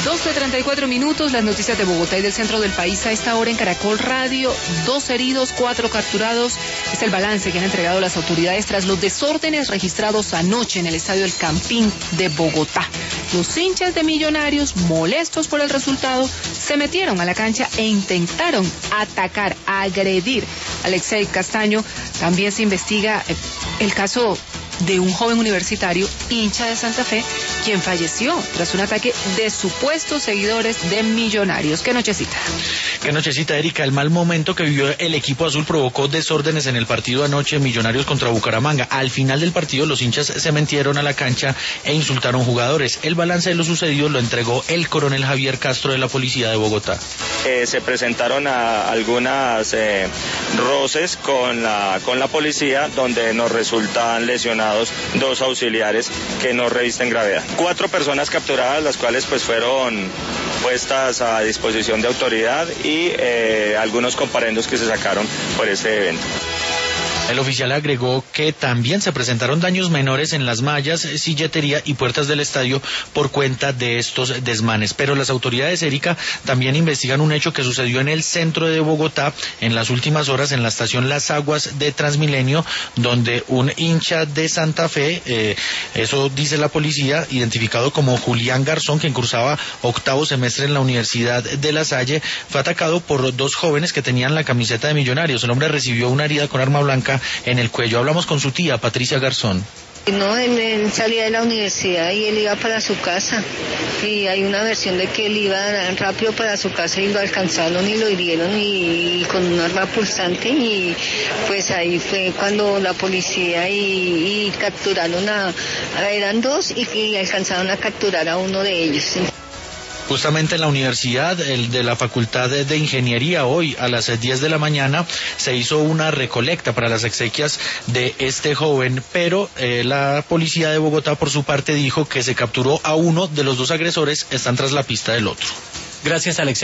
12:34, las noticias de Bogotá y del centro del país a esta hora en Caracol Radio. 2 heridos, 4 capturados. Es el balance que han entregado las autoridades tras los desórdenes registrados anoche en el estadio El Campín de Bogotá. Los hinchas de Millonarios, molestos por el resultado, se metieron a la cancha e intentaron atacar, agredir a Alexei Castaño. También se investiga el caso de un joven universitario, hincha de Santa Fe, quien falleció tras un ataque de supuestos seguidores de Millonarios. Qué nochecita. Qué nochecita, Erika. El mal momento que vivió el equipo azul provocó desórdenes en el partido anoche, Millonarios contra Bucaramanga. Al final del partido, los hinchas se metieron a la cancha e insultaron jugadores. El balance de lo sucedido lo entregó el coronel Javier Castro de la Policía de Bogotá. Se presentaron algunas roces con la policía, donde nos resultan lesionados 2 auxiliares que no revisten gravedad. 4 personas capturadas, las cuales pues fueron puestas a disposición de autoridad y algunos comparendos que se sacaron por este evento. El oficial agregó que también se presentaron daños menores en las mallas, silletería y puertas del estadio por cuenta de estos desmanes. Pero las autoridades, Erika, también investigan un hecho que sucedió en el centro de Bogotá en las últimas horas en la estación Las Aguas de Transmilenio, donde un hincha de Santa Fe, eso dice la policía, identificado como Julián Garzón, quien cursaba 8º semestre en la Universidad de La Salle, fue atacado por 2 jóvenes que tenían la camiseta de Millonarios. El hombre recibió una herida con arma blanca en el cuello. Hablamos con su tía, Patricia Garzón. No, él salía de la universidad y él iba para su casa, y hay una versión de que él iba rápido para su casa y lo alcanzaron y lo hirieron y con un arma pulsante, y pues ahí fue cuando la policía y capturaron eran 2 y alcanzaron a capturar a uno de ellos. Justamente en la universidad, el de la Facultad de Ingeniería, hoy a las 10 de la mañana se hizo una recolecta para las exequias de este joven, pero la policía de Bogotá por su parte dijo que se capturó a uno de los 2 agresores, están tras la pista del otro. Gracias, Alex.